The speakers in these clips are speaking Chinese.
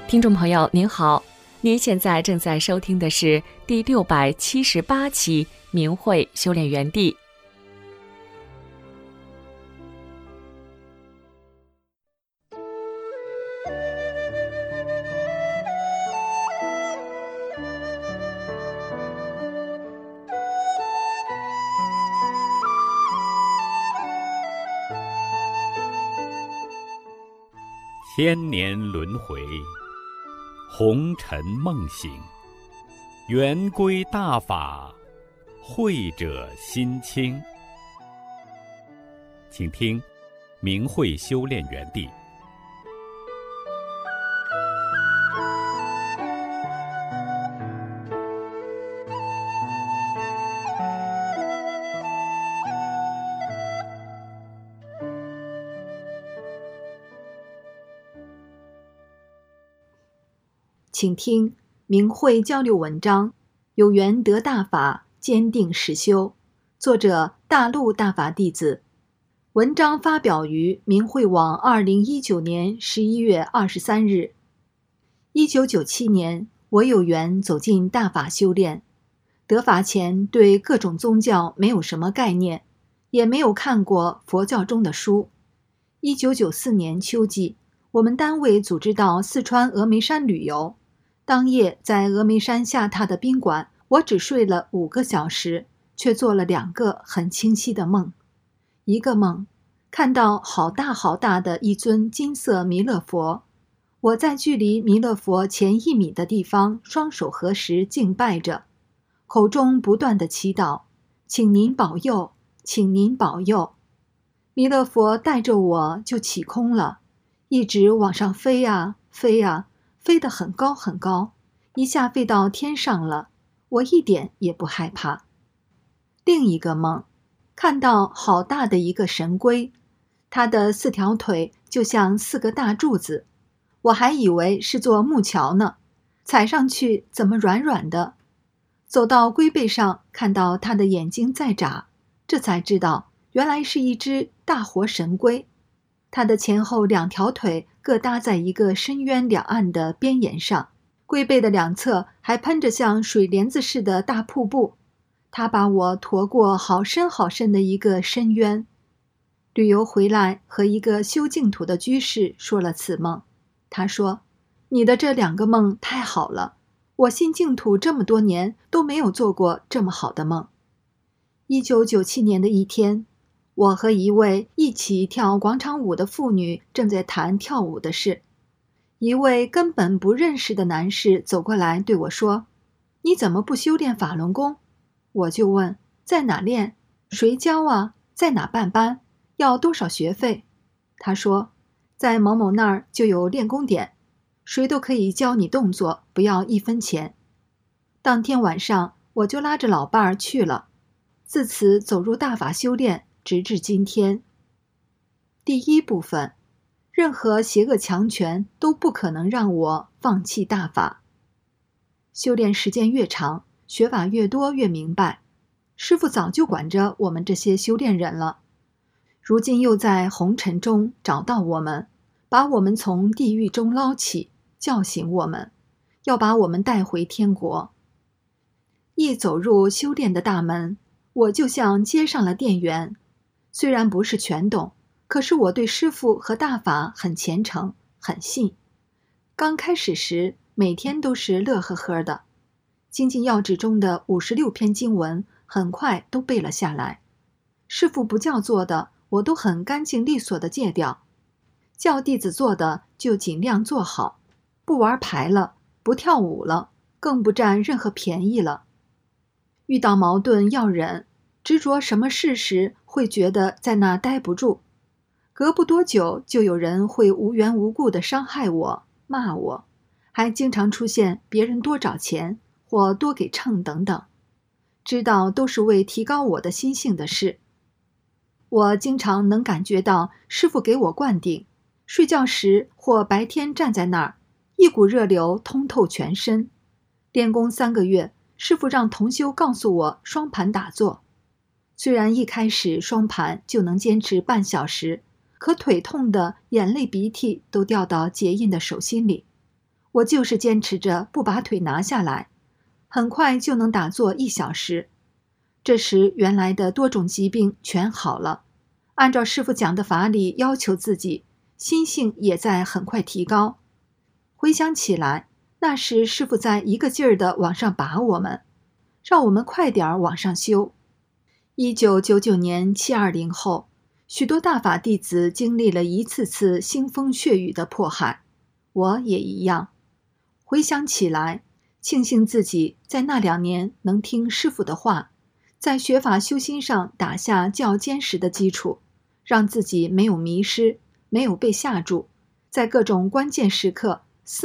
听众朋友您好，您现在正在收听的是第678期明慧修炼园地。 千年轮回，红尘梦醒，圆归大法，慧者心清。请听明慧修炼园地。 请听明慧交流文章，有缘得大法，坚定实修。作者大陆大法弟子。文章发表于明慧网2019年11月23日。1997年，我有缘走进大法修炼。得法前对各种宗教没有什么概念，也没有看过佛教中的书。1994年秋季，我们单位组织到四川峨眉山旅游。当夜在峨眉山下榻的宾馆，我只睡了5个小时，却做了2个很清晰的梦。一个梦，看到好大好大的一尊金色弥勒佛，我在距离弥勒佛前1米的地方，双手合十敬拜着，口中不断地祈祷，请您保佑，请您保佑。弥勒佛带着我就起空了，一直往上飞啊飞啊，飞得很高很高，一下飞到天上了，我一点也不害怕。另一个梦，看到好大的一个神龟，它的4条腿就像4个大柱子，我还以为是座木桥呢，踩上去怎么软软的。走到龟背上，看到它的眼睛在眨，这才知道原来是一只大活神龟。它的前后2条腿各搭在一个深渊两岸的边沿上，龟背的2侧还喷着像水帘子似的大瀑布。它把我驮过好深好深的一个深渊。旅游回来，和一个修净土的居士说了此梦。他说：“你的这2个梦太好了，我信净土这么多年都没有做过这么好的梦。”1997年的一天，我和一位一起跳广场舞的妇女正在谈跳舞的事。一位根本不认识的男士走过来对我说：“你怎么不修炼法轮功？”我就问：“在哪练？谁教啊？在哪办班？要多少学费？”他说：“在某某那儿就有练功点，谁都可以教你动作，不要1分钱。”当天晚上，我就拉着老伴儿去了，自此走入大法修炼，直至今天。第一部分，任何邪恶强权都不可能让我放弃大法。修炼时间越长，学法越多越明白，师父早就管着我们这些修炼人了。如今又在红尘中找到我们，把我们从地狱中捞起，叫醒我们，要把我们带回天国。一走入修炼的大门，我就像接上了电源。虽然不是全懂，可是我对师父和大法很虔诚，很信。刚开始时，每天都是乐呵呵的。精进要旨中的56篇经文，很快都背了下来。师父不叫做的，我都很干净利索地戒掉。叫弟子做的，就尽量做好，不玩牌了，不跳舞了，更不占任何便宜了。遇到矛盾要忍，执着什么事时，会觉得在那待不住。隔不多久，就有人会无缘无故地伤害我，骂我，还经常出现别人多找钱或多给秤等等，知道都是为提高我的心性的事。我经常能感觉到师父给我灌顶，睡觉时或白天站在那儿，一股热流通透全身。练功3个月，师父让同修告诉我双盘打坐。虽然一开始双盘就能坚持半小时，可腿痛的眼泪鼻涕都掉到结印的手心里。 我就是坚持着不把腿拿下来，很快就能打坐1小时。这时原来的多种疾病全好了，按照师父讲的法理要求自己，心性也在很快提高。回想起来，那时师父在一个劲儿地往上拔我们，让我们快点往上修。1999年720后，许多大法弟子经历了一次次腥风血雨的迫害，我也一样。回想起来，庆幸自己在那2年能听师父的话，在学法修心上打下较坚实的基础，让自己没有迷失，没有被吓住，在各种关键时刻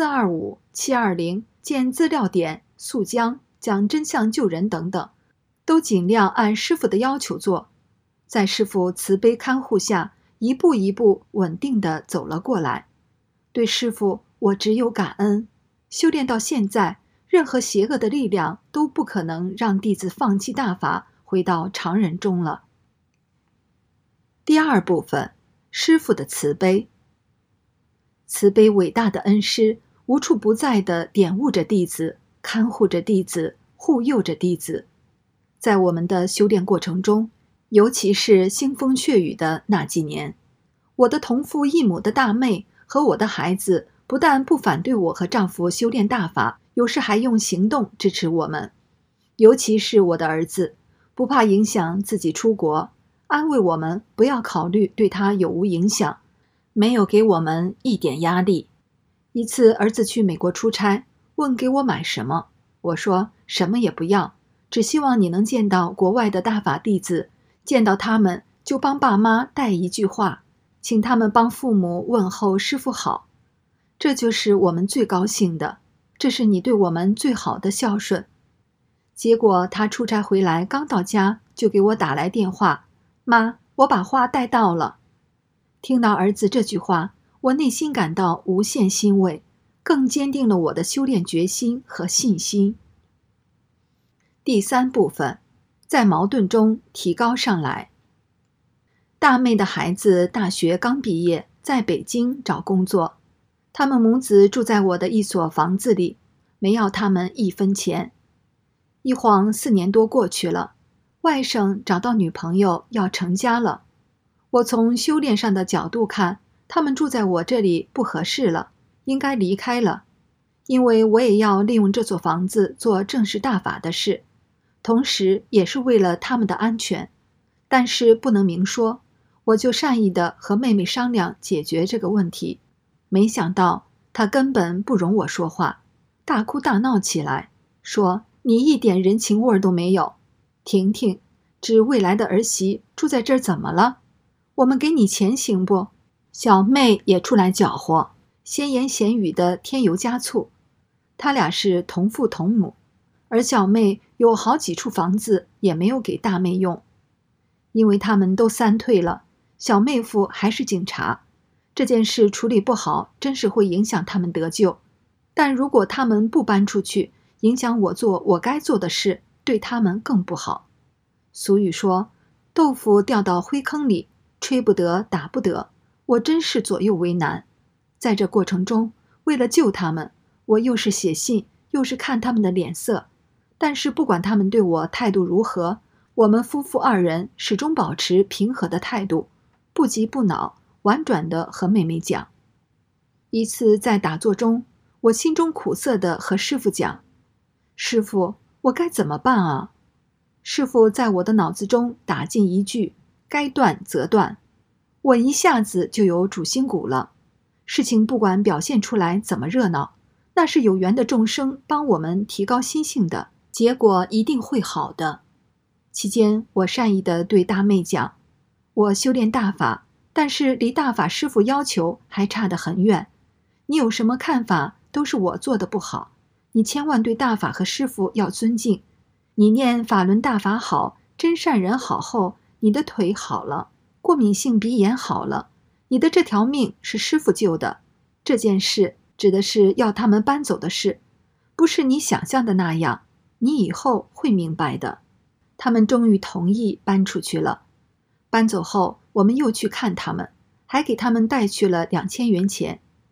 425、720、建资料点、肃江、讲真相救人等等，都尽量按师父的要求做，在师父慈悲看护下，一步一步稳定地走了过来。对师父，我只有感恩。修炼到现在，任何邪恶的力量都不可能让弟子放弃大法，回到常人中了。第2部分，师父的慈悲。慈悲伟大的恩师，无处不在地点悟着弟子，看护着弟子，护佑着弟子。在我们的修炼过程中，尤其是腥风血雨的那几年，我的同父异母的大妹和我的孩子不但不反对我和丈夫修炼大法，有时还用行动支持我们。尤其是我的儿子，不怕影响自己出国，安慰我们不要考虑对他有无影响，没有给我们一点压力。一次儿子去美国出差，问给我买什么，我说什么也不要，只希望你能见到国外的大法弟子，见到他们就帮爸妈带一句话，请他们帮父母问候师父好。这就是我们最高兴的，这是你对我们最好的孝顺。结果他出差回来，刚到家就给我打来电话，妈，我把花带到了。听到儿子这句话，我内心感到无限欣慰，更坚定了我的修炼决心和信心。第3部分，在矛盾中提高上来。大妹的孩子大学刚毕业，在北京找工作，他们母子住在我的一所房子里，没要他们1分钱。一晃4年多过去了，外甥找到女朋友要成家了。我从修炼上的角度看，他们住在我这里不合适了，应该离开了，因为我也要利用这所房子做正式大法的事，同时也是为了他们的安全，但是不能明说，我就善意地和妹妹商量解决这个问题。没想到她根本不容我说话，大哭大闹起来，说你一点人情味都没有，婷婷，指未来的儿媳住在这儿怎么了？我们给你钱行不？小妹也出来搅和，闲言闲语的添油加醋。他俩是同父同母，而小妹有好几处房子也没有给大妹用，因为他们都3退了，小妹夫还是警察，这件事处理不好，真是会影响他们得救。但如果他们不搬出去，影响我做我该做的事，对他们更不好。俗语说，豆腐掉到灰坑里，吹不得打不得，我真是左右为难。在这过程中，为了救他们，我又是写信，又是看他们的脸色，但是不管他们对我态度如何，我们夫妇2人始终保持平和的态度，不急不恼，婉转地和妹妹讲。一次在打坐中，我心中苦涩地和师父讲，师父，我该怎么办啊？师父在我的脑子中打进一句，该断则断。我一下子就有主心骨了。事情不管表现出来怎么热闹，那是有缘的众生帮我们提高心性的，结果一定会好的。期间我善意地对大妹讲，我修炼大法，但是离大法师父要求还差得很远，你有什么看法都是我做的不好，你千万对大法和师父要尊敬。你念法轮大法好，真善人好后，你的腿好了，过敏性鼻炎好了，你的这条命是师父救的。这件事指的是要他们搬走的事，不是你想象的那样，你以后会明白的。他们终于同意搬出去了。搬走后，我们又去看他们，还给他们带去了2000元钱。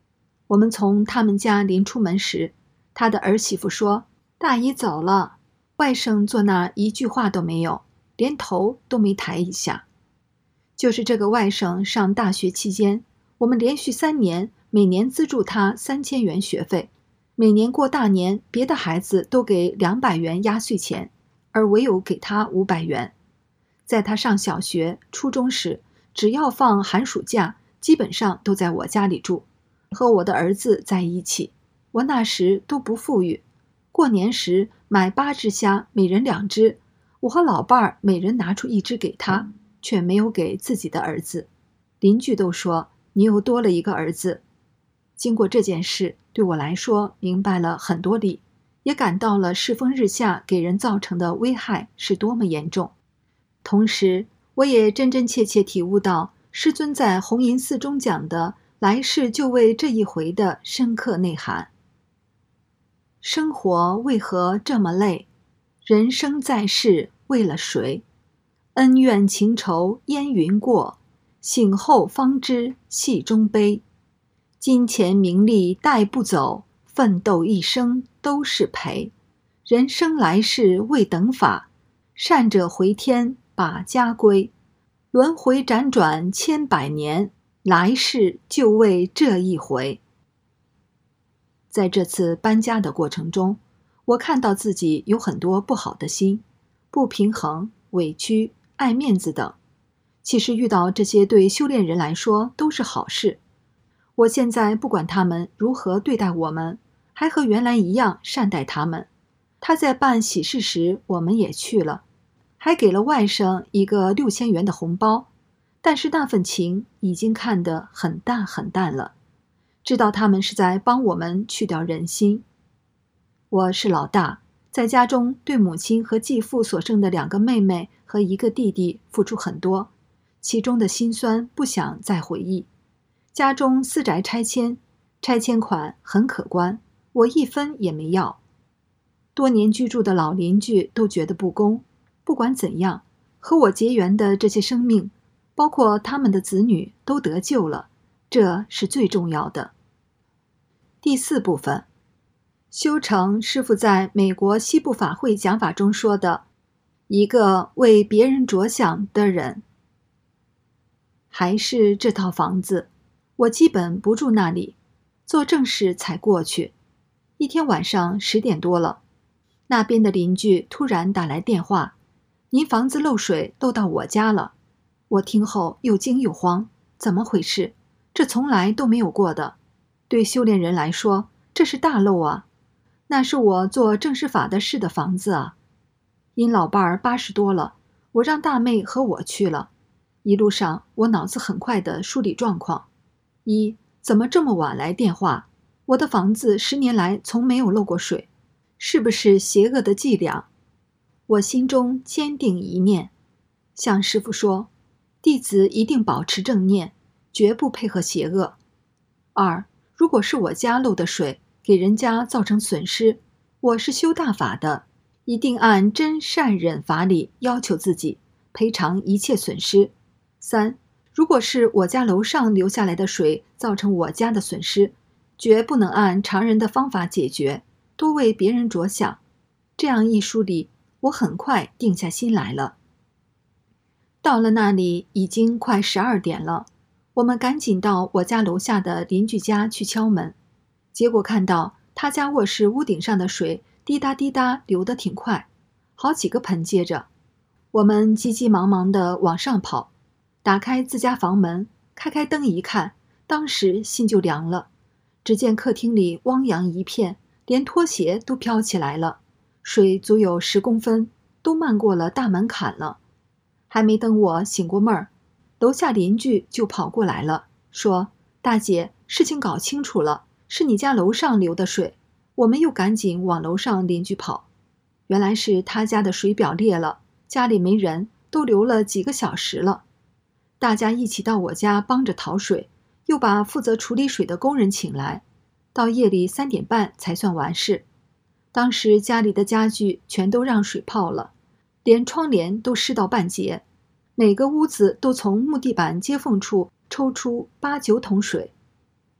我们从他们家临出门时，他的儿媳妇说：“大姨走了。”外甥坐那一句话都没有，连头都没抬一下。就是这个外甥上大学期间，我们连续3年每年资助他3000元学费，每年过大年，别的孩子都给200元压岁钱，而唯有给他500元。在他上小学、初中时，只要放寒暑假，基本上都在我家里住，和我的儿子在一起。我那时都不富裕，过年时买8只虾，每人2只，我和老伴儿每人拿出1只给他，却没有给自己的儿子。邻居都说你又多了一个儿子。经过这件事，对我来说明白了很多理，也感到了世风日下给人造成的危害是多么严重。同时，我也真真切切体悟到师尊在弘淫寺中讲的来世就为这一回的深刻内涵。生活为何这么累？人生在世为了谁？恩怨情仇烟云过，醒后方知戏中悲。金钱名利带不走，奋斗一生都是赔。人生来世为等法，善者回天把家归。轮回辗转千百年，来世就为这一回。在这次搬家的过程中，我看到自己有很多不好的心，不平衡、委屈、爱面子等。其实遇到这些对修炼人来说都是好事。我现在不管他们如何对待我们，还和原来一样善待他们。他在办喜事时，我们也去了，还给了外甥一个6000元的红包。但是那份情已经看得很淡很淡了，知道他们是在帮我们去掉人心。我是老大，在家中对母亲和继父所生的2个妹妹和1个弟弟付出很多，其中的辛酸不想再回忆。家中私宅拆迁，拆迁款很可观，我1分也没要。多年居住的老邻居都觉得不公，不管怎样，和我结缘的这些生命，包括他们的子女都得救了，这是最重要的。第4部分，修成师父在美国西部法会讲法中说的一个为别人着想的人。还是这套房子，我基本不住那里，做正事才过去。一天晚上10点多了，那边的邻居突然打来电话，您房子漏水漏到我家了。我听后又惊又慌，怎么回事？这从来都没有过的。对修炼人来说，这是大漏啊！那是我做正式法的事的房子啊。因老伴儿80多了，我让大妹和我去了。一路上，我脑子很快地梳理状况：一，怎么这么晚来电话？我的房子10年来从没有漏过水，是不是邪恶的伎俩？我心中坚定一念，向师父说，弟子一定保持正念，绝不配合邪恶。2，如果是我家漏的水，给人家造成损失，我是修大法的，一定按真善忍法理要求自己，赔偿一切损失。3，如果是我家楼上流下来的水造成我家的损失，绝不能按常人的方法解决，多为别人着想。这样一梳理，我很快定下心来了。到了那里已经快12点了，我们赶紧到我家楼下的邻居家去敲门，结果看到他家卧室屋顶上的水滴答滴答流得挺快，好几个盆接着。我们急急忙忙地往上跑，打开自家房门，开灯一看，当时心就凉了。只见客厅里汪洋一片，连拖鞋都飘起来了，水足有10公分，都漫过了大门槛了。还没等我醒过闷儿，楼下邻居就跑过来了，说：“大姐，事情搞清楚了，是你家楼上流的水。”我们又赶紧往楼上邻居跑，原来是他家的水表裂了，家里没人，都流了几个小时了。大家一起到我家帮着讨水，又把负责处理水的工人请来，到夜里3点半才算完事。当时家里的家具全都让水泡了，连窗帘都湿到半截，每个屋子都从木地板接缝处抽出8、9桶水。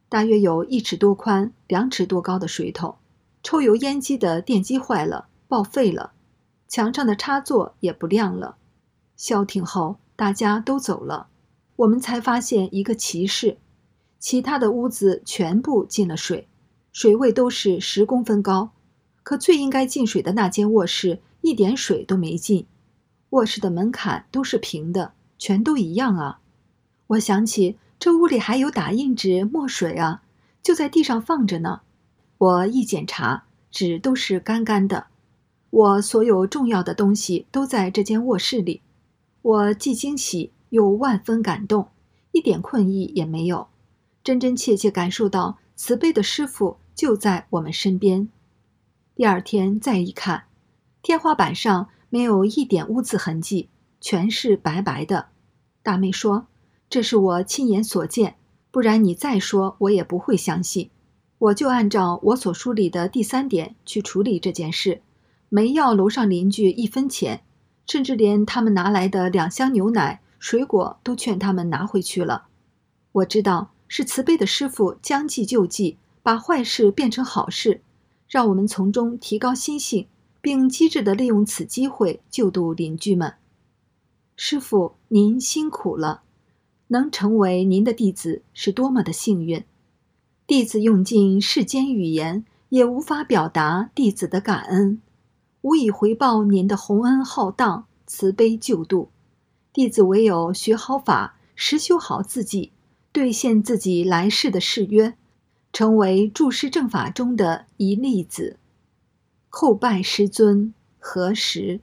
大约有1尺多宽、2尺多高的水桶，抽油烟机的电机坏了，报废了，墙上的插座也不亮了。消停后，大家都走了，我们才发现一个奇事：其他的屋子全部进了水，水位都是10公分高，可最应该进水的那间卧室一点水都没进。卧室的门槛都是平的，全都一样啊。我想起这屋里还有打印纸、墨水啊，就在地上放着呢。我一检查，纸都是干干的。我所有重要的东西都在这间卧室里。我既惊喜又万分感动，一点困意也没有，真真切切感受到慈悲的师父就在我们身边。第二天再一看，天花板上没有一点污渍痕迹，全是白白的。大妹说，这是我亲眼所见，不然你再说我也不会相信。我就按照我所梳理的第3点去处理这件事，没要楼上邻居1分钱，甚至连他们拿来的2箱牛奶、水果都劝他们拿回去了。我知道是慈悲的师父将计就计，把坏事变成好事，让我们从中提高心性，并机智地利用此机会救度邻居们。师父，您辛苦了，能成为您的弟子是多么的幸运。弟子用尽世间语言，也无法表达弟子的感恩，无以回报您的洪恩浩荡、慈悲救度。弟子唯有学好法，实修好自己，兑现自己来世的誓约，成为注释正法中的一粒子。叩拜师尊，何时？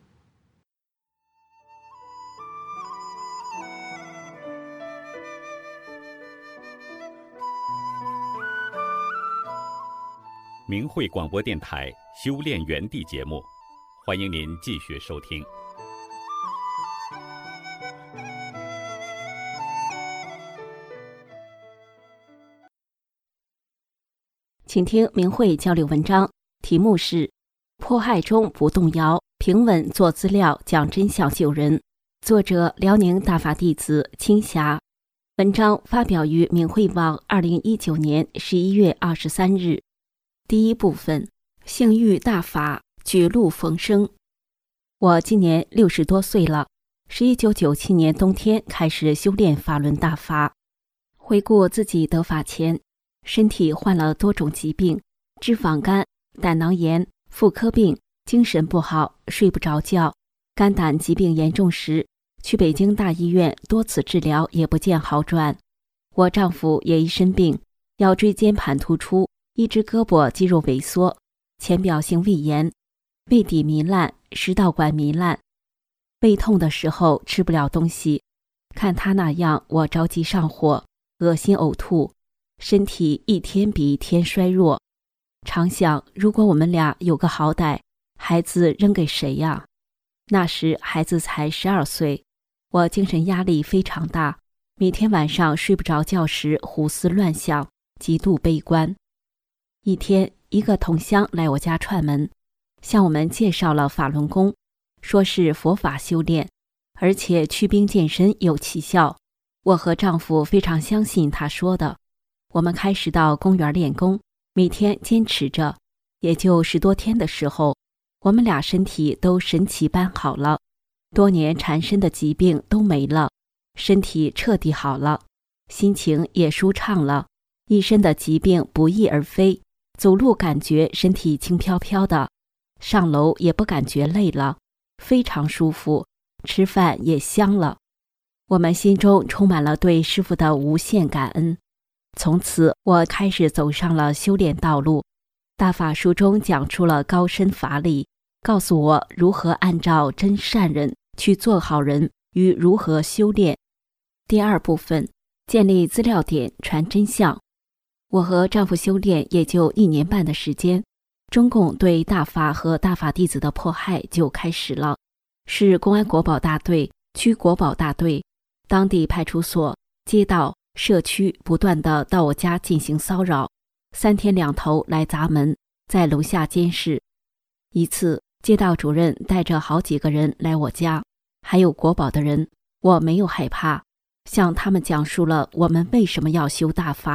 明慧广播电台修炼园地节目，欢迎您继续收听。 请听明慧交流文章，题目是迫害中不动摇，平稳做资料讲真相救人，作者辽宁大法弟子青霞。文章发表于明慧网2019年11月23日。第一部分，性欲大法，举路逢生。我今年60多岁了，是1997年冬天开始修炼法轮大法。回顾自己得法前，身体患了多种疾病，脂肪肝、胆囊炎、妇科病，精神不好，睡不着觉。肝胆疾病严重时，去北京大医院多次治疗也不见好转。我丈夫也一身病，腰椎间盘突出，一只胳膊肌肉萎缩，浅表性胃炎，胃底糜烂，食道管糜烂。胃痛的时候吃不了东西，看他那样，我着急上火，恶心呕吐，身体一天比一天衰弱。常想，如果我们俩有个好歹，孩子扔给谁呀？那时孩子才12岁，我精神压力非常大，每天晚上睡不着觉时胡思乱想，极度悲观。一天，一个同乡来我家串门，向我们介绍了法轮功，说是佛法修炼，而且祛病健身有奇效。我和丈夫非常相信他说的，我们开始到公园练功，每天坚持着，也就10多天的时候，我们俩身体都神奇般好了，多年缠身的疾病都没了，身体彻底好了，心情也舒畅了，一身的疾病不翼而飞，走路感觉身体轻飘飘的，上楼也不感觉累了，非常舒服，吃饭也香了。我们心中充满了对师父的无限感恩。从此我开始走上了修炼道路。大法书中讲出了高深法理，告诉我如何按照真善人去做好人与如何修炼。第二部分，建立资料点传真相。我和丈夫修炼也就1年半的时间，中共对大法和大法弟子的迫害就开始了，是公安国保大队、区国保大队、当地派出所、街道、社区不断地到我家进行骚扰，3天2头来砸门，在楼下监视。一次，街道主任带着好几个人来我家，还有国保的人，我没有害怕，向他们讲述了我们为什么要修大法，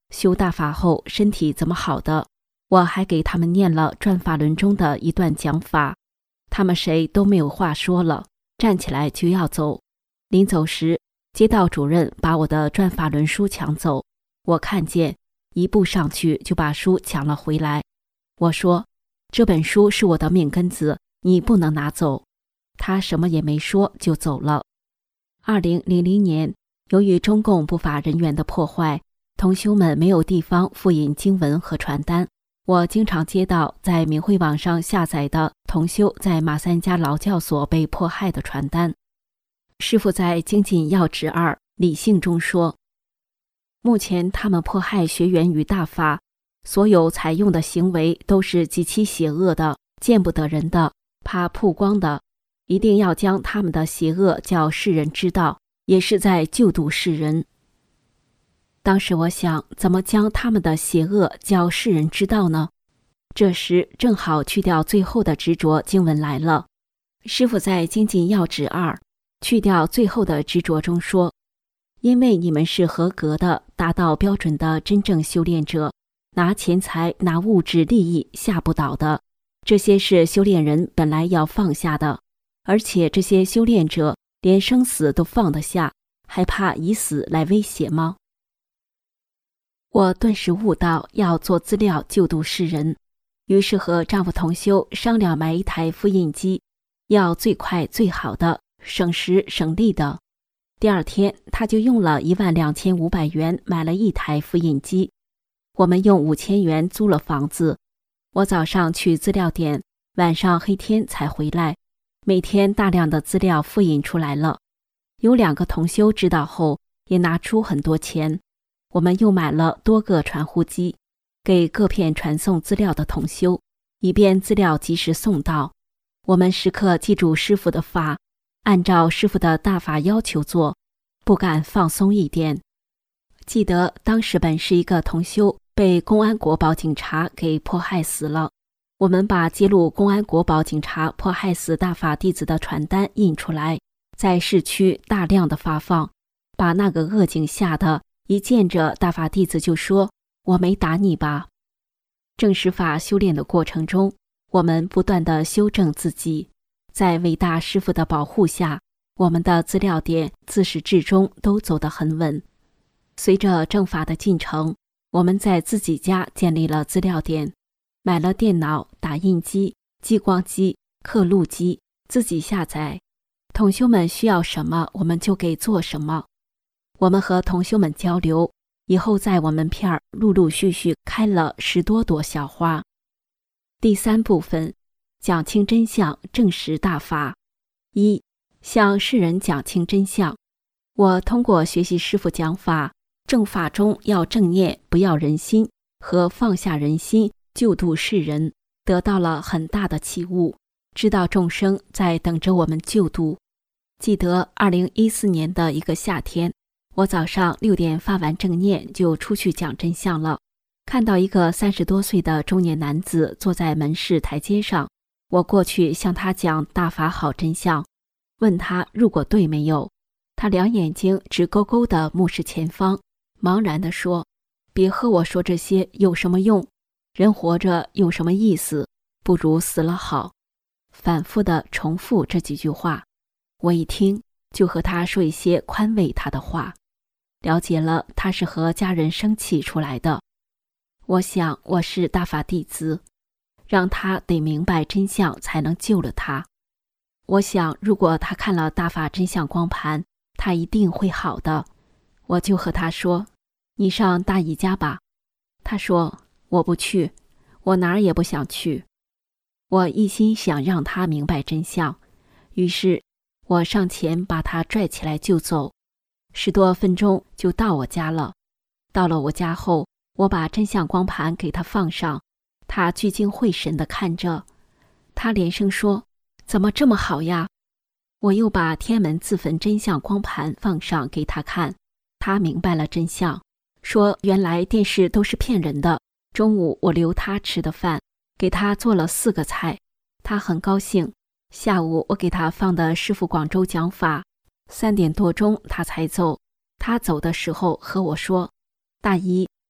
修大法后身体怎么好的。我还给他们念了转法轮中的一段讲法，他们谁都没有话说了，站起来就要走。临走时，街道主任把我的转法轮书抢走，我看见，一步上去就把书抢了回来。我说，这本书是我的命根子，你不能拿走。他什么也没说就走了。2000年，由于中共不法人员的破坏，同修们没有地方复印经文和传单，我经常接到在明慧网上下载的同修在马三家劳教所被迫害的传单。师父在精进要旨2理性中说，目前他们迫害学员与大法，所有采用的行为都是极其邪恶的，见不得人的，怕曝光的，一定要将他们的邪恶叫世人知道，也是在救度世人。当时我想，怎么将他们的邪恶叫世人知道呢？这时正好去掉最后的执着经文来了。师父在精进要旨2去掉最后的执着中说，因为你们是合格的，达到标准的真正修炼者，拿钱财拿物质利益下不倒的，这些是修炼人本来要放下的，而且这些修炼者连生死都放得下，还怕以死来威胁吗？我顿时悟到要做资料救度世人，于是和丈夫同修商量买一台复印机，要最快最好的，省时省力的。第二天他就用了12500元买了一台复印机，我们用5000元租了房子。我早上去资料点，晚上黑天才回来，每天大量的资料复印出来了。有2个同修知道后也拿出很多钱，我们又买了多个传呼机，给各片传送资料的同修，以便资料及时送到。我们时刻记住师父的法，按照师父的大法要求做，不敢放松一点。记得当时本是一个同修被公安国保警察给迫害死了，我们把揭露公安国保警察迫害死大法弟子的传单印出来，在市区大量的发放，把那个恶警吓得一见着大法弟子就说，我没打你吧。正实法修炼的过程中，我们不断地修正自己，在伟大师父的保护下，我们的资料点自始至终都走得很稳。随着正法的进程，我们在自己家建立了资料点，买了电脑、打印机、激光机、刻录机，自己下载。同修们需要什么，我们就给做什么。我们和同修们交流，以后在我们片儿陆陆续续开了10多朵小花。第3部分，讲清真相，证实大法。1. 向世人讲清真相。我通过学习师父讲法，正法中要正念，不要人心，和放下人心，救度世人，得到了很大的启悟，知道众生在等着我们救度。记得2014年的一个夏天，我早上6点发完正念就出去讲真相了，看到一个30多岁的中年男子坐在门市台阶上，我过去向他讲大法好真相，问他入过队没有。他两眼睛直勾勾地目视前方，茫然地说，别和我说这些有什么用，人活着有什么意思，不如死了好。反复地重复这几句话，我一听就和他说一些宽慰他的话，了解了他是和家人生气出来的。我想我是大法弟子，让他得明白真相才能救了他。我想如果他看了大法真相光盘，他一定会好的。我就和他说，你上大姨家吧。他说，我不去，我哪儿也不想去。我一心想让他明白真相，于是我上前把他拽起来就走，10多分钟就到我家了。到了我家后，我把真相光盘给他放上，他聚精会神地看着，他连声说，怎么这么好呀？我又把天门自焚真相光盘放上给他看，他明白了真相，说原来电视都是骗人的。中午我留他吃的饭，给他做了4个菜，他很高兴。下午我给他放的师父广州讲法，3点多钟他才走。他走的时候和我说，大姨，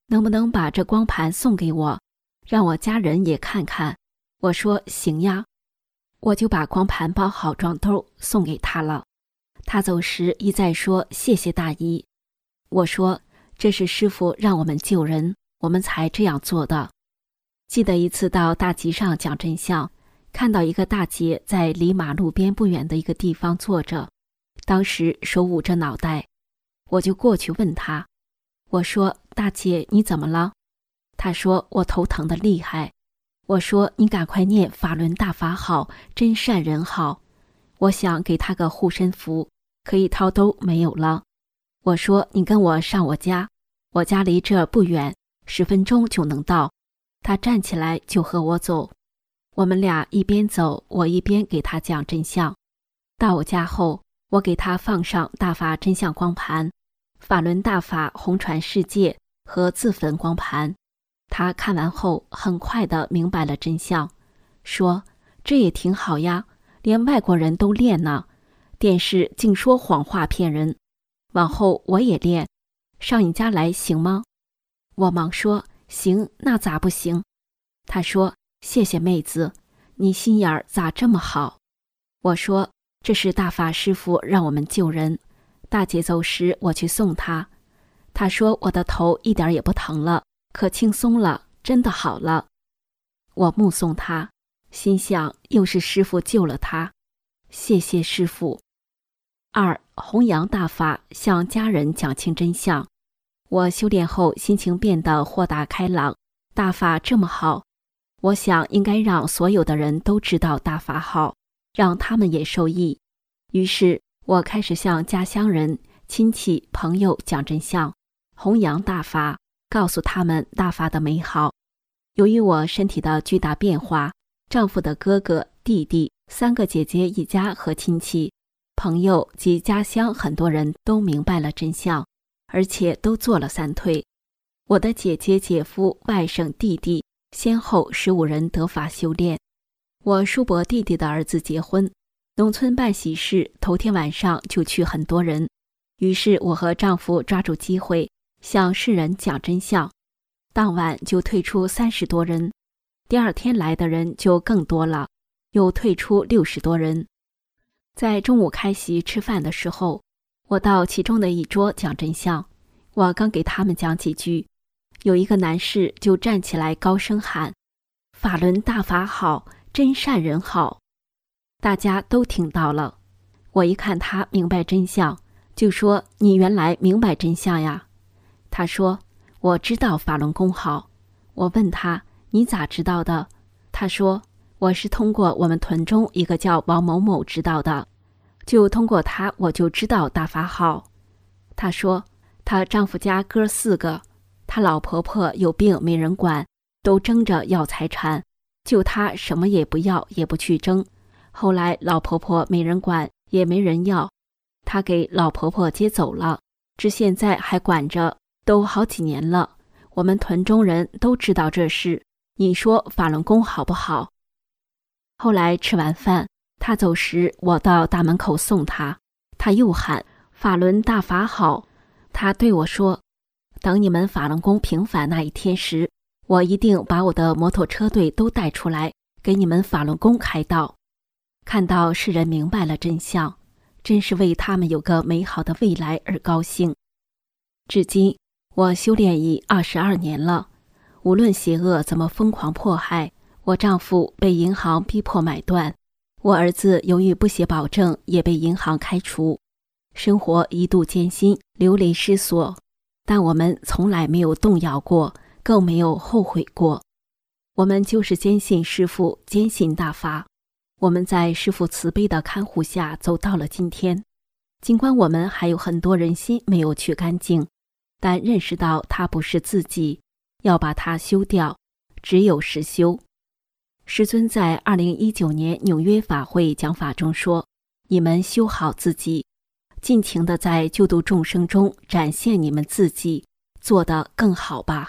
能不能把这光盘送给我，让我家人也看看？我说行呀，我就把光盘包好装兜送给他了。他走时一再说谢谢大姨。我说这是师父让我们救人，我们才这样做的。记得一次到大集上讲真相，看到一个大姐在离马路边不远的一个地方坐着，当时手捂着脑袋，我就过去问她，我说大姐你怎么了？她说我头疼得厉害。我说你赶快念法轮大法好，真善人好。我想给她个护身符，可一掏兜没有了。我说你跟我上我家，我家离这儿不远，10分钟就能到。她站起来就和我走，我们俩一边走，我一边给她讲真相。到我家后，我给她放上大法真相光盘、法轮大法红传世界和自焚光盘。她看完后很快地明白了真相，说这也挺好呀，连外国人都练呢，电视净说谎话骗人，往后我也练，上你家来行吗？我忙说行，那咋不行？她说谢谢妹子，你心眼儿咋这么好？我说这是大法师父让我们救人，大姐走时我去送她。她说我的头一点也不疼了，可轻松了，真的好了。我目送她，心想又是师父救了她，谢谢师父。2. 弘扬大法，向家人讲清真相。我修炼后心情变得豁达开朗，大法这么好，我想应该让所有的人都知道大法好，让他们也受益。于是我开始向家乡人、亲戚、朋友讲真相，弘扬大法，告诉他们大法的美好。由于我身体的巨大变化，丈夫的哥哥、弟弟、3个姐姐一家和亲戚、朋友及家乡很多人都明白了真相，而且都做了3退。我的姐姐、姐夫、外甥、弟弟先后15人得法修炼。我叔伯弟弟的儿子结婚，农村办喜事，头天晚上就去很多人。于是我和丈夫抓住机会向世人讲真相，当晚就退出30多人，第2天来的人就更多了，又退出60多人。在中午开席吃饭的时候，我到其中的一桌讲真相，我刚给他们讲几句，有一个男士就站起来高声喊，法轮大法好，真善人好。大家都听到了，我一看他明白真相，就说你原来明白真相呀？他说我知道法轮功好。我问他你咋知道的？他说我是通过我们屯中一个叫王某某知道的，就通过他我就知道大法好。他说她丈夫家哥4个，她老婆婆有病没人管，都争着要财产，就她什么也不要，也不去争。后来老婆婆没人管，也没人要，她给老婆婆接走了，至现在还管着，都好几年了。我们屯中人都知道这事，你说法轮功好不好？后来吃完饭，她走时我到大门口送她，她又喊法轮大法好。她对我说，等你们法轮功平反那一天时，我一定把我的摩托车队都带出来，给你们法轮功开道。看到世人明白了真相，真是为他们有个美好的未来而高兴。至今我修炼已22年了，无论邪恶怎么疯狂迫害，我丈夫被银行逼迫买断，我儿子由于不写保证也被银行开除，生活一度艰辛，流离失所，但我们从来没有动摇过，更没有后悔过。我们就是坚信师父，坚信大法。我们在师父慈悲的看护下走到了今天，尽管我们还有很多人心没有去干净，但认识到它不是自己，要把它修掉，只有实修。师尊在2019年纽约法会讲法中说，你们修好自己，尽情地在救度众生中展现你们自己，做得更好吧。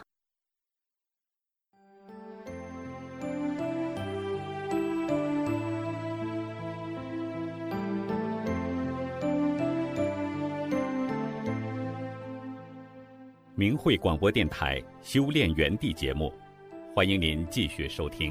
明慧广播电台修炼园地节目，欢迎您继续收听。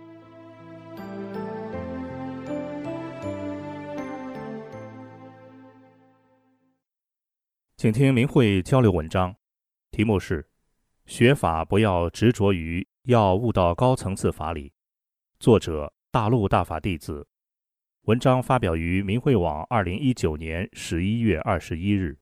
请听明慧交流文章，题目是学法不要执着于要悟到高层次法理，作者大陆大法弟子，文章发表于明慧网2019年11月21日。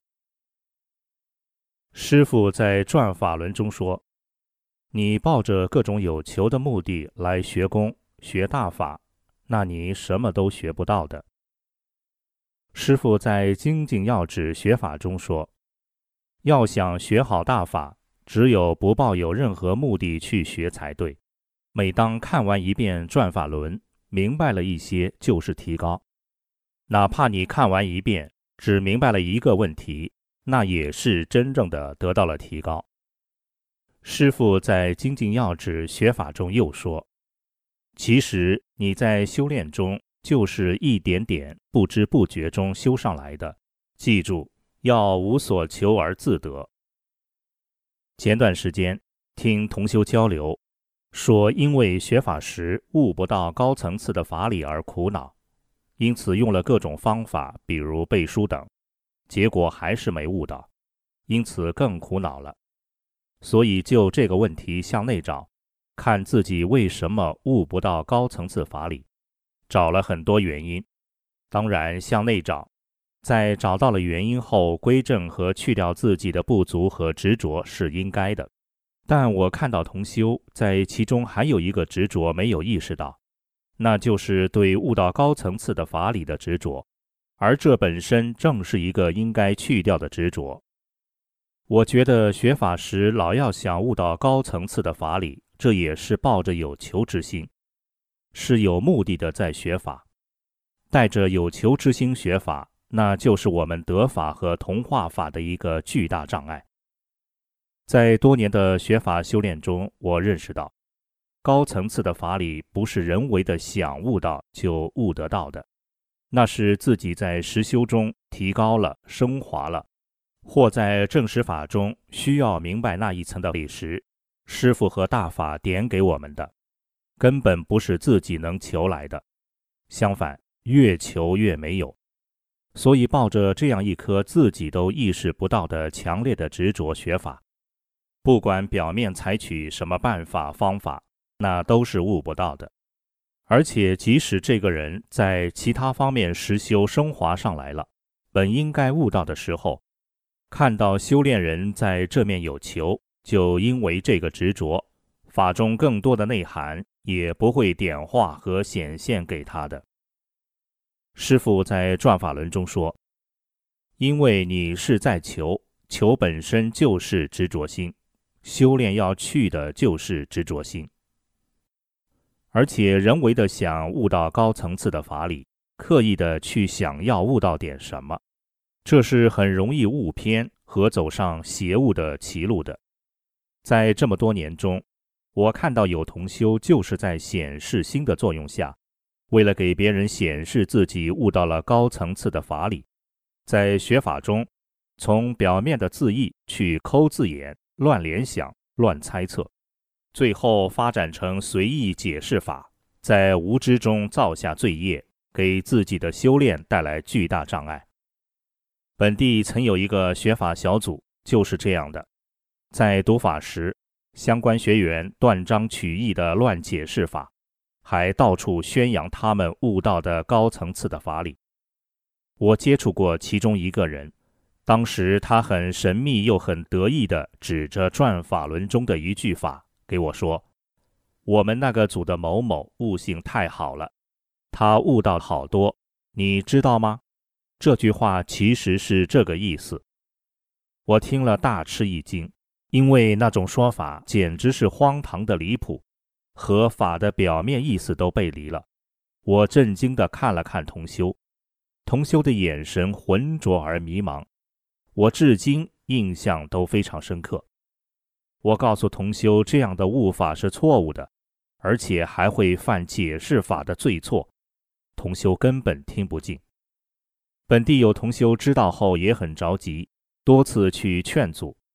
师父在转法轮中说，你抱着各种有求的目的来学功学大法，那你什么都学不到的。师父在精进要旨学法中说，要想学好大法，只有不抱有任何目的去学才对。每当看完一遍转法轮，明白了一些就是提高。哪怕你看完一遍，只明白了一个问题，那也是真正的得到了提高。师父在精进要旨学法中又说，其实你在修炼中就是一点点不知不觉中修上来的，记住，要无所求而自得。前段时间听同修交流，说因为学法时悟不到高层次的法理而苦恼，因此用了各种方法，比如背书等，结果还是没悟到，因此更苦恼了。所以就这个问题向内找，看自己为什么悟不到高层次法理，找了很多原因。当然向内找，在找到了原因后，归正和去掉自己的不足和执着是应该的。但我看到同修在其中还有一个执着没有意识到，那就是对悟到高层次的法理的执着，而这本身正是一个应该去掉的执着。我觉得学法时老要想悟到高层次的法理，这也是抱着有求之心，是有目的的在学法。带着有求之心学法，那就是我们得法和同化法的一个巨大障碍。在多年的学法修炼中，我认识到，高层次的法理不是人为的想悟到就悟得到的，那是自己在实修中提高了、升华了，或在正实法中需要明白那一层的理时，师父和大法点给我们的，根本不是自己能求来的，相反，越求越没有。所以抱着这样一颗自己都意识不到的强烈的执着学法，不管表面采取什么办法方法，那都是悟不到的。而且即使这个人在其他方面实修升华上来了，本应该悟到的时候，看到修炼人在这面有求，就因为这个执着，法中更多的内涵也不会点化和显现给他的。师父在转法轮中说，因为你是在求，求本身就是执着心，修炼要去的就是执着心。而且人为的想悟到高层次的法理，刻意的去想要悟到点什么，这是很容易悟偏和走上邪物的歧路的。在这么多年中，我看到有同修就是在显示心的作用下，为了给别人显示自己悟到了高层次的法理，在学法中从表面的字义去抠字眼、乱联想、乱猜测，最后发展成随意解释法，在无知中造下罪业，给自己的修炼带来巨大障碍。本地曾有一个学法小组就是这样的，在读法时，相关学员断章取义的乱解释法，还到处宣扬他们悟到的高层次的法理。我接触过其中一个人，当时他很神秘又很得意地指着转法轮中的一句法给我说，我们那个组的某某悟性太好了，他悟到好多，你知道吗？这句话其实是这个意思。我听了大吃一惊，因为那种说法简直是荒唐的离谱，和法的表面意思都背离了。我震惊地看了看同修，同修的眼神浑浊而迷茫，我至今印象都非常深刻。我告诉同修，这样的悟法是错误的，而且还会犯解释法的罪错。同修根本听不进。本地有同修知道后也很着急，多次去劝阻，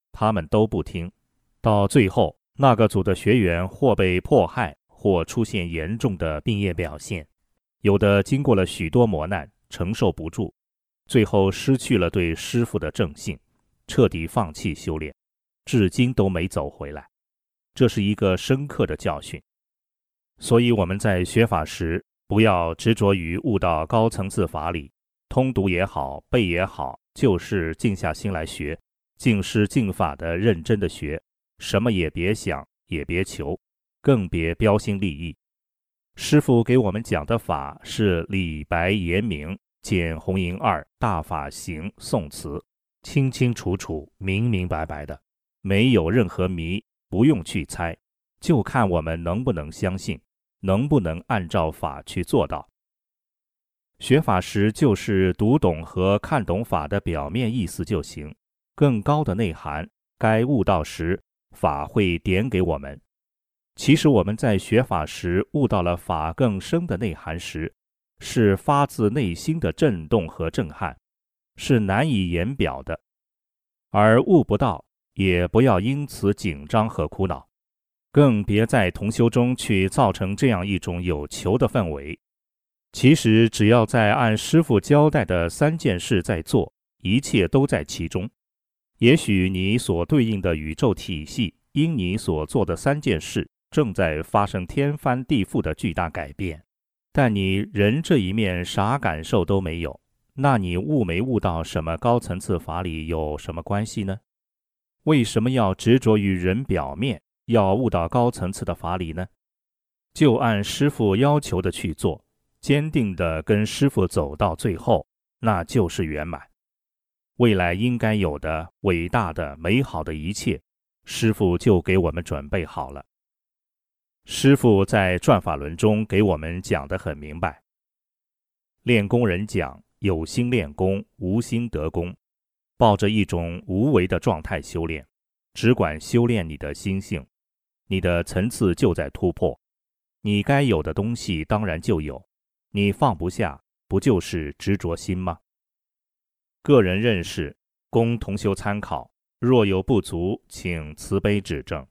他们都不听。到最后，那个组的学员或被迫害，或出现严重的病业表现，有的经过了许多磨难，承受不住，最后失去了对师父的正信，彻底放弃修炼，至今都没走回来。这是一个深刻的教训。所以我们在学法时，不要执着于悟到高层次法理，通读也好，背也好，就是静下心来学，静师静法的认真的学，什么也别想，也别求，更别标新立异。师父给我们讲的法是李白严明见红银二大法行宋词，清清楚楚，明明白白的，没有任何谜，不用去猜，就看我们能不能相信，能不能按照法去做到。学法时就是读懂和看懂法的表面意思就行，更高的内涵，该悟到时，法会点给我们。其实我们在学法时悟到了法更深的内涵时，是发自内心的震动和震撼，是难以言表的。而悟不到，也不要因此紧张和苦恼，更别在同修中去造成这样一种有求的氛围。其实只要在按师父交代的3件事在做，一切都在其中。也许你所对应的宇宙体系，因你所做的3件事正在发生天翻地覆的巨大改变，但你人这一面啥感受都没有，那你悟没悟到什么高层次法理有什么关系呢？为什么要执着于人表面，要悟到高层次的法理呢？就按师父要求的去做，坚定地跟师父走到最后，那就是圆满。未来应该有的伟大的美好的一切，师父就给我们准备好了。师父在转法轮中给我们讲得很明白，练功人讲有心练功，无心得功，抱着一种无为的状态修炼，只管修炼你的心性，你的层次就在突破，你该有的东西当然就有，你放不下，不就是执着心吗？个人认识，供同修参考，若有不足，请慈悲指正。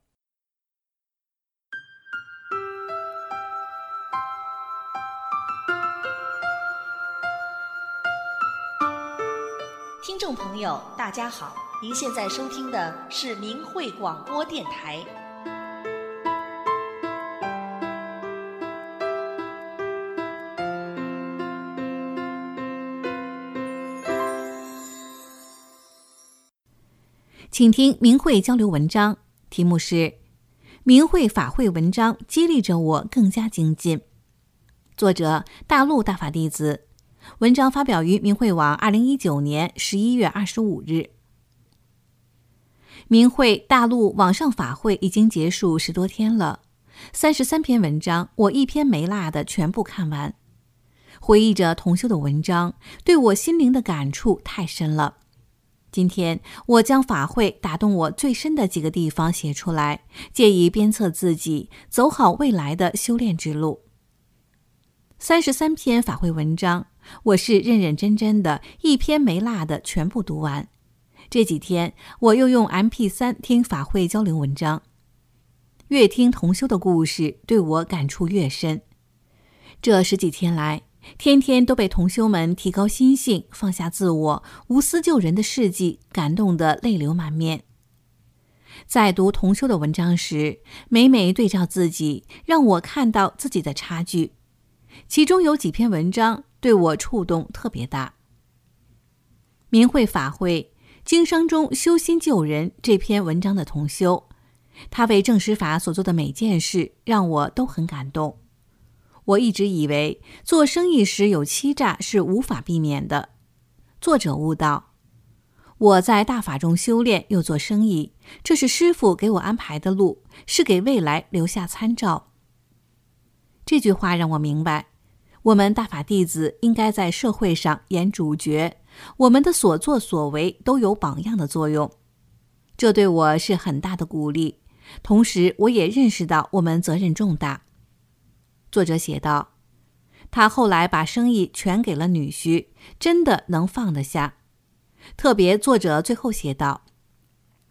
听众朋友，大家好，您现在收听的是明慧广播电台。 请听明慧交流文章，题目是明慧法会文章激励着我更加精进。作者大陆大法弟子，文章发表于明慧网2019年11月25日。明慧大陆网上法会已经结束10多天了，33篇文章我一篇没落的全部看完。回忆着同修的文章，对我心灵的感触太深了。今天我将法会打动我最深的几个地方写出来，借以鞭策自己走好未来的修炼之路。33篇法会文章，我是认认真真的一篇没落的全部读完。这几天我又用 MP3 听法会交流文章，越听同修的故事，对我感触越深。这10几天来，天天都被同修们提高心性、放下自我、无私救人的事迹感动得泪流满面。在读同修的文章时，每每对照自己，让我看到自己的差距。其中有几篇文章对我触动特别大。明慧法会经商中修心救人这篇文章的同修，他为正实法所做的每件事让我都很感动。我一直以为做生意时有欺诈是无法避免的，作者悟道，我在大法中修炼又做生意，这是师父给我安排的路，是给未来留下参照。这句话让我明白，我们大法弟子应该在社会上演主角，我们的所作所为都有榜样的作用。这对我是很大的鼓励，同时我也认识到我们责任重大。作者写道，他后来把生意全给了女婿，真的能放得下。特别作者最后写道，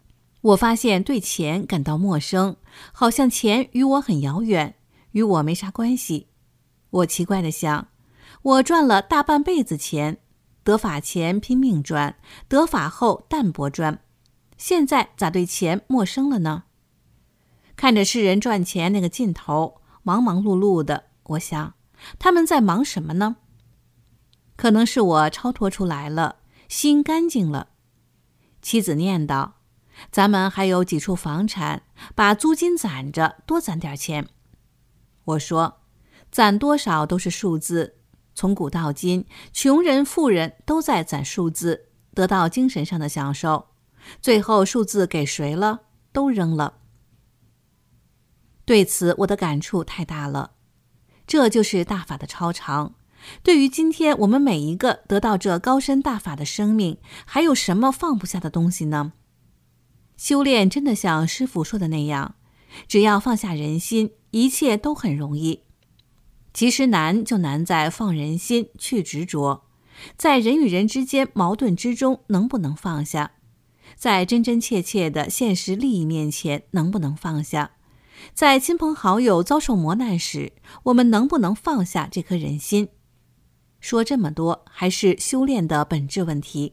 我发现对钱感到陌生，好像钱与我很遥远，与我没啥关系。我奇怪地想，我赚了大半辈子钱，得法前拼命赚，得法后淡泊赚，现在咋对钱陌生了呢？看着世人赚钱那个劲头，忙忙碌碌的，我想，他们在忙什么呢？可能是我超脱出来了，心干净了。妻子念叨，咱们还有几处房产，把租金攒着，多攒点钱。我说，攒多少都是数字，从古到今，穷人富人都在攒数字，得到精神上的享受，最后数字给谁了，都扔了。对此我的感触太大了，这就是大法的超常。对于今天我们每一个得到这高深大法的生命，还有什么放不下的东西呢？修炼真的像师父说的那样，只要放下人心，一切都很容易。其实难就难在放人心，去执着，在人与人之间矛盾之中能不能放下，在真真切切的现实利益面前能不能放下，在亲朋好友遭受磨难时，我们能不能放下这颗人心？说这么多，还是修炼的本质问题。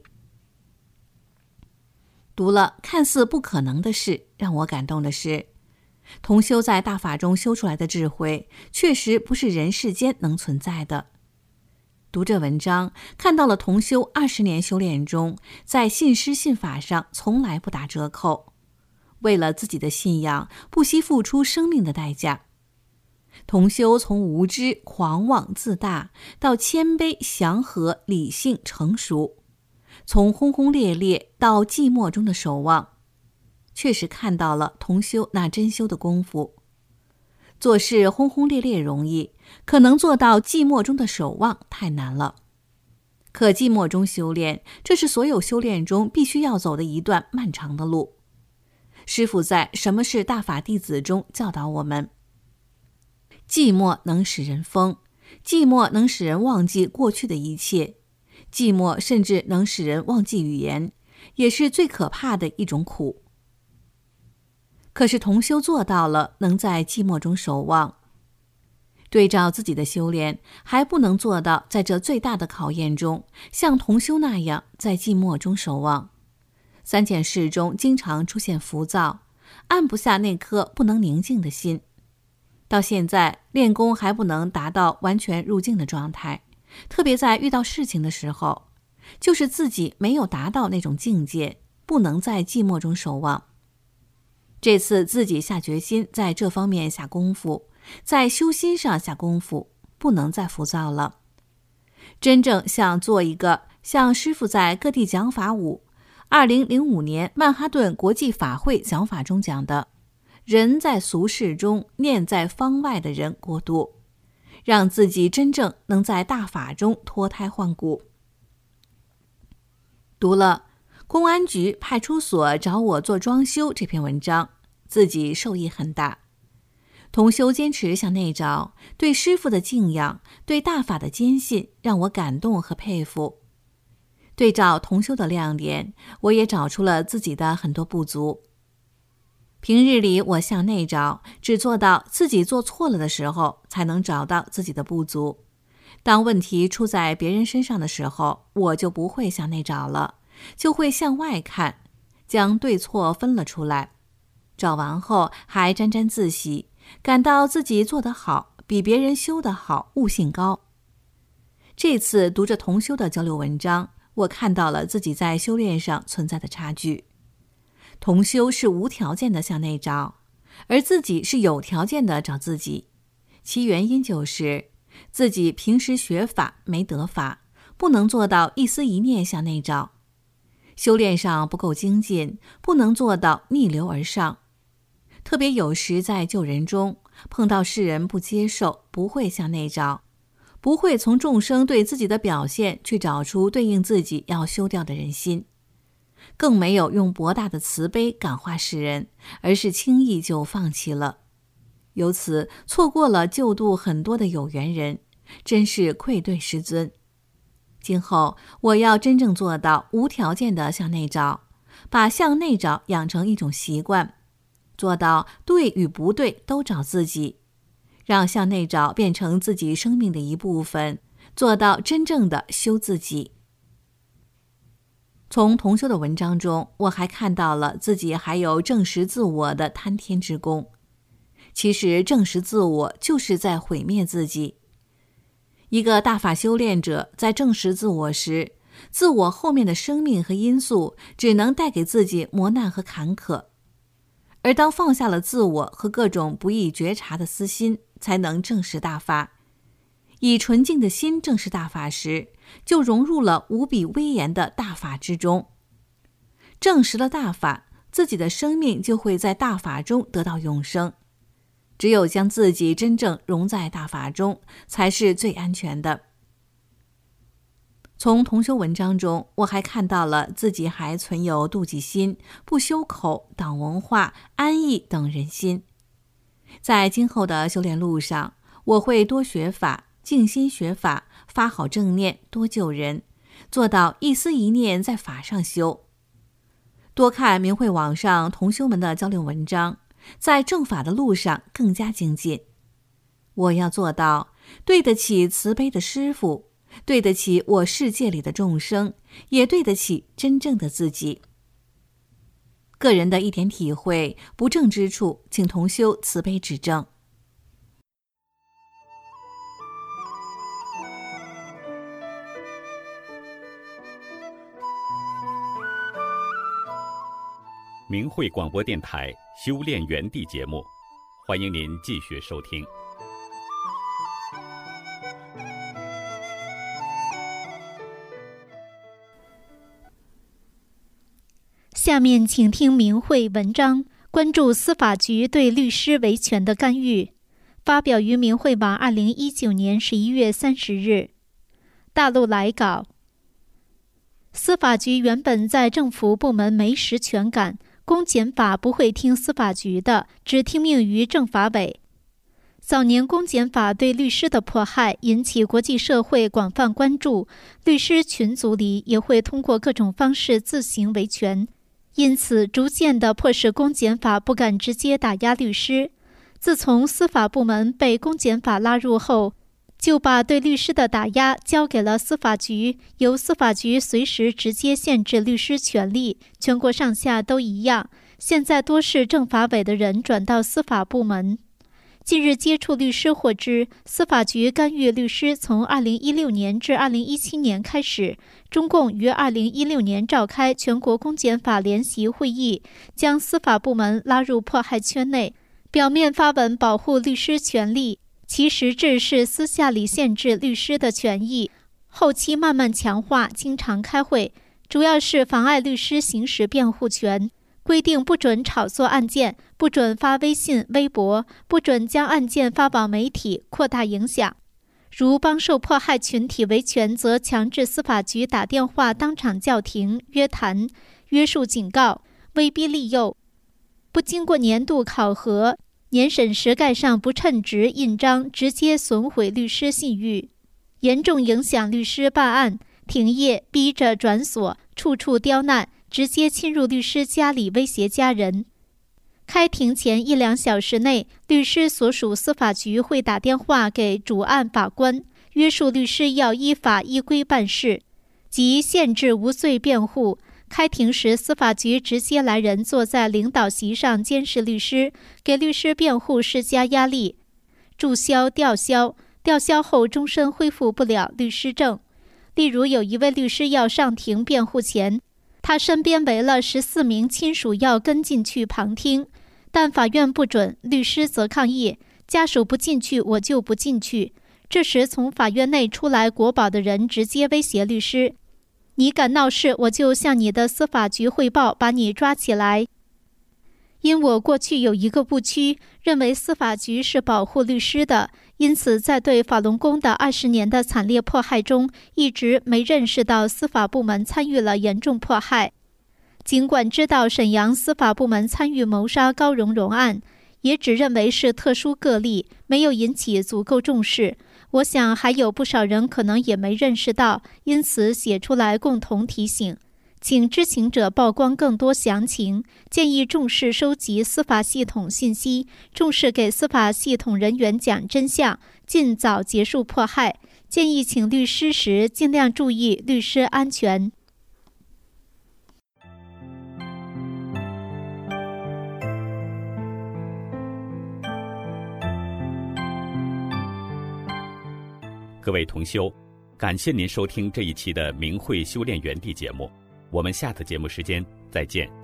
读了看似不可能的事，让我感动的是，同修在大法中修出来的智慧，确实不是人世间能存在的。读这文章，看到了同修20年修炼中，在信师信法上从来不打折扣，为了自己的信仰，不惜付出生命的代价。同修从无知、狂妄、自大，到谦卑、祥和、理性、成熟，从轰轰烈烈到寂寞中的守望，确实看到了同修那真修的功夫。做事轰轰烈烈容易，可能做到寂寞中的守望太难了。可寂寞中修炼，这是所有修炼中必须要走的一段漫长的路。师父在《什么是大法弟子》中教导我们，寂寞能使人疯，寂寞能使人忘记过去的一切，寂寞甚至能使人忘记语言，也是最可怕的一种苦。可是同修做到了，能在寂寞中守望。对照自己的修炼，还不能做到在这最大的考验中，像同修那样在寂寞中守望。3件事中经常出现浮躁，按不下那颗不能宁静的心。到现在练功还不能达到完全入静的状态，特别在遇到事情的时候，就是自己没有达到那种境界，不能在寂寞中守望。这次自己下决心在这方面下功夫，在修心上下功夫，不能再浮躁了。真正想做一个像师父在各地讲法2005年曼哈顿国际法会讲法中讲的，人在俗世中，念在方外的人过渡，让自己真正能在大法中脱胎换骨。读了公安局派出所找我做装修这篇文章，自己受益很大。同修坚持向内找，对师父的敬仰，对大法的坚信，让我感动和佩服。对照同修的亮点，我也找出了自己的很多不足。平日里我向内找，只做到自己做错了的时候，才能找到自己的不足。当问题出在别人身上的时候，我就不会向内找了，就会向外看，将对错分了出来。找完后还沾沾自喜，感到自己做得好，比别人修得好，悟性高。这次读着同修的交流文章，我看到了自己在修炼上存在的差距。同修是无条件的向内找，而自己是有条件的找自己。其原因就是自己平时学法没得法，不能做到一思一念向内找，修炼上不够精进，不能做到逆流而上。特别有时在救人中碰到世人不接受，不会向内找，不会从众生对自己的表现去找出对应自己要修掉的人心，更没有用博大的慈悲感化世人，而是轻易就放弃了，由此错过了救度很多的有缘人，真是愧对师尊。今后我要真正做到无条件的向内找， 把向内找养成一种习惯，做到对与不对都找自己，让向内找变成自己生命的一部分，做到真正的修自己。从同修的文章中，我还看到了自己还有证实自我的贪天之功。其实证实自我就是在毁灭自己。一个大法修炼者在证实自我时，自我后面的生命和因素只能带给自己磨难和坎坷，而当放下了自我和各种不易觉察的私心，才能证实大法。以纯净的心证实大法时，就融入了无比威严的大法之中。证实了大法，自己的生命就会在大法中得到永生。只有将自己真正融在大法中，才是最安全的。从同修文章中，我还看到了自己还存有妒忌心、不修口、党文化、安逸等人心。在今后的修炼路上，我会多学法、静心学法、发好正念、多救人，做到一思一念在法上修。多看明慧网上同修们的交流文章，在正法的路上更加精进。我要做到对得起慈悲的师父，对得起我世界里的众生，也对得起真正的自己。个人的一点体会，不正之处，请同修慈悲指正。 明慧广播电台修炼园地节目，欢迎您继续收听。 下面请听明慧文章，关注司法局对律师维权的干预，发表于明慧网2019年11月30日。大陆来稿。司法局原本在政府部门没实权感，公检法不会听司法局的，只听命于政法委。早年公检法对律师的迫害引起国际社会广泛关注，律师群组里也会通过各种方式自行维权，因此逐渐地迫使公检法不敢直接打压律师。自从司法部门被公检法拉入后，就把对律师的打压交给了司法局，由司法局随时直接限制律师权利，全国上下都一样。现在多是政法委的人转到司法部门。近日接触律师获知，司法局干预律师从2016年至2017年开始，中共于2016年召开全国公检法联席会议，将司法部门拉入迫害圈内，表面发文保护律师权利，其实质是私下里限制律师的权益，后期慢慢强化，经常开会，主要是妨碍律师行使辩护权，规定不准炒作案件，不准发微信、微博，不准将案件发往媒体，扩大影响。如帮受迫害群体维权，则强制司法局打电话当场叫停、约谈、约束警告、威逼利诱，不经过年度考核，年审时盖上不称职印章，直接损毁律师信誉，严重影响律师办案，停业、逼着转锁，处处刁难，直接侵入律师家里威胁家人。开庭前1、2小时内，律师所属司法局会打电话给主案法官，约束律师要依法依规办事，即限制无罪辩护。开庭时，司法局直接来人坐在领导席上监视律师，给律师辩护施加压力，注销、吊销，吊销后终身恢复不了律师证。例如，有一位律师要上庭辩护前，他身边围了14名亲属要跟进去旁听，但法院不准，律师则抗议，家属不进去我就不进去。这时从法院内出来国保的人直接威胁律师，你敢闹事，我就向你的司法局汇报，把你抓起来。因我过去有一个误区，认为司法局是保护律师的，因此在对法轮功的20年的惨烈迫害中，一直没认识到司法部门参与了严重迫害。尽管知道沈阳司法部门参与谋杀高荣荣案，也只认为是特殊个例，没有引起足够重视。我想还有不少人可能也没认识到，因此写出来共同提醒。 请知情者曝光更多详情，建议重视收集司法系统信息，重视给司法系统人员讲真相，尽早结束迫害。建议请律师时尽量注意律师安全。 各位同修，感谢您收听这一期的明慧修炼园地节目，我们下次节目时间再见。